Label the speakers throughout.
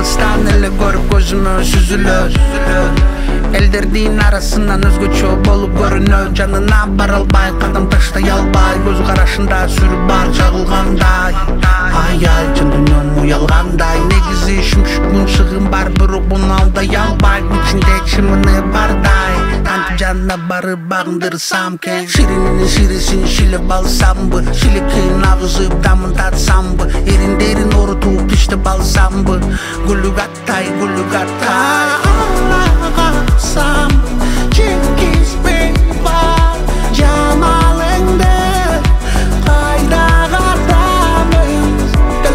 Speaker 1: Alыстан эле көрүп көзүмө сүзүлөт. Элдердин арасынан өзгөчө болуп көрүнөт. Жанына бара албай, кадам таштай албай, көз карашында сүрү бар чагылгандай. Ай чын дүйнөнүн уялгандай. Негизи шүмшүк шыгын бар, бирок буну алдай албай. Ичинде чымыны бардай. Кантип жанына барып багындырсам экен. Ширинин ширисин шилип алсамбы, шилекейин агызып дамын татсамбы, эриндерин орутуп тиштеп алсамбы, гүлүк аттай алсам, жеткизбей бар жамалыңды, кайда катамыз,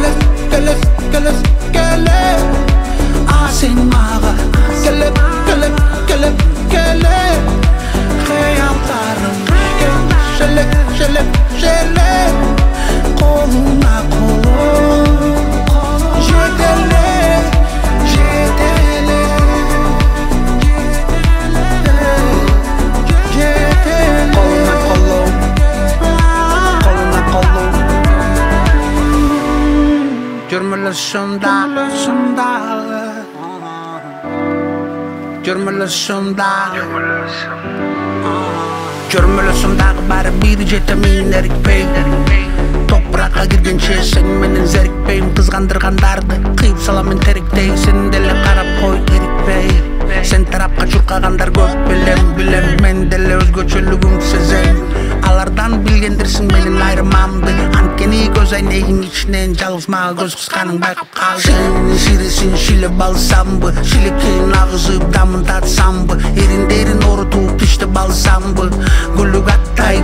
Speaker 1: келес, а сен мага келеп, кыялтарым желек, колуна кол, жетеле. Жөрмөлөсүмдагы баары бир жетемин эрикпей, топуракка киргенче сен менен зерикпейм. Кызгандыргандарды кыйып салам мен теректей, сен деле карап кой эрикпей. Сен тарапка чуркагандар көп билем, мен деле өзгөчөлүгүңдү сезем. Алардан билгендирсиң менин айрымамды, анткени көз айнегиң ичинен жалгыз мага көз кысканың байкап калдым. Ширинин ширисин шилип алсамбы, шилекейин агызып дамын татсамбы, эриндерин орутуп тиштеп алсамбы, гүлүк аттай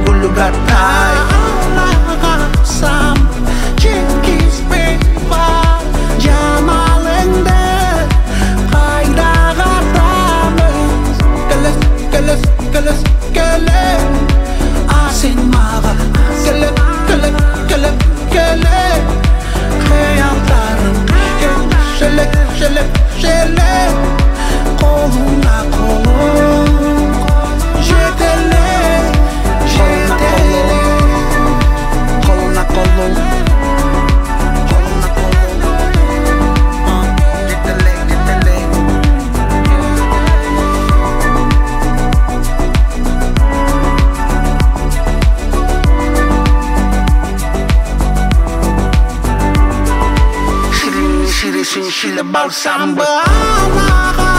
Speaker 1: алсам, жеткизбей бар жамалыңды, кайда катамыз, келес, а сен мага келеп, кыялтарым желек, колуна кол, жетеле, колуна кол. Şile balsam bu